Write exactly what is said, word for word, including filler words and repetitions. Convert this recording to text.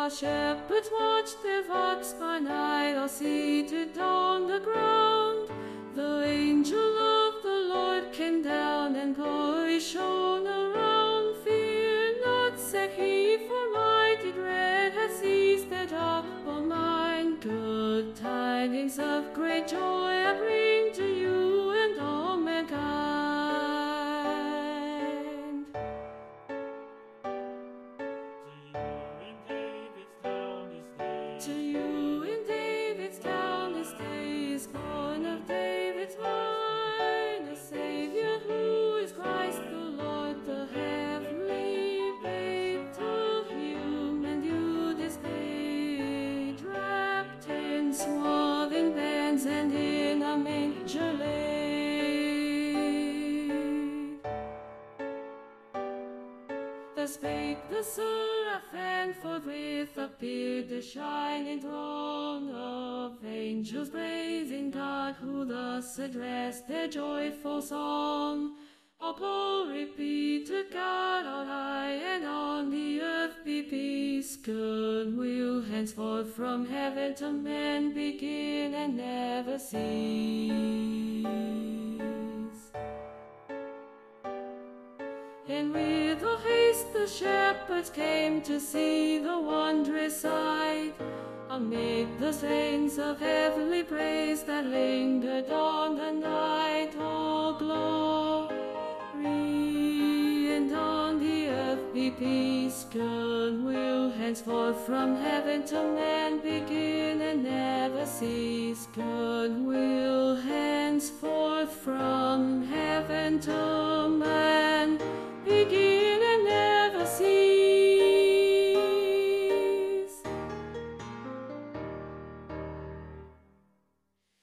While shepherds watched their flocks by night, all seated on the ground, the angel of the Lord came down, and glory shone around. Fear not, said he, for mighty dread hath seized their troubled mind. Good tidings of great joy I bring to you and all mankind. To you in David's town this day is born of David's line a Savior, who is Christ the Lord, the heavenly babe. To him and you this day, wrapped in swathing bands and in a manger laid. Thus spake the seraph, and forthwith appeared the shining throng of angels praising God, who thus addressed their joyful song. All glory be to God on high, and on the earth be peace. Good will henceforth from heaven to men begin and never cease. And with all haste the shepherds came to see the wondrous sight, amid the strains of heavenly praise that lingered on the night. All glory and on the earth be peace. Good will henceforth from heaven to man begin and never cease. Good will henceforth from heaven to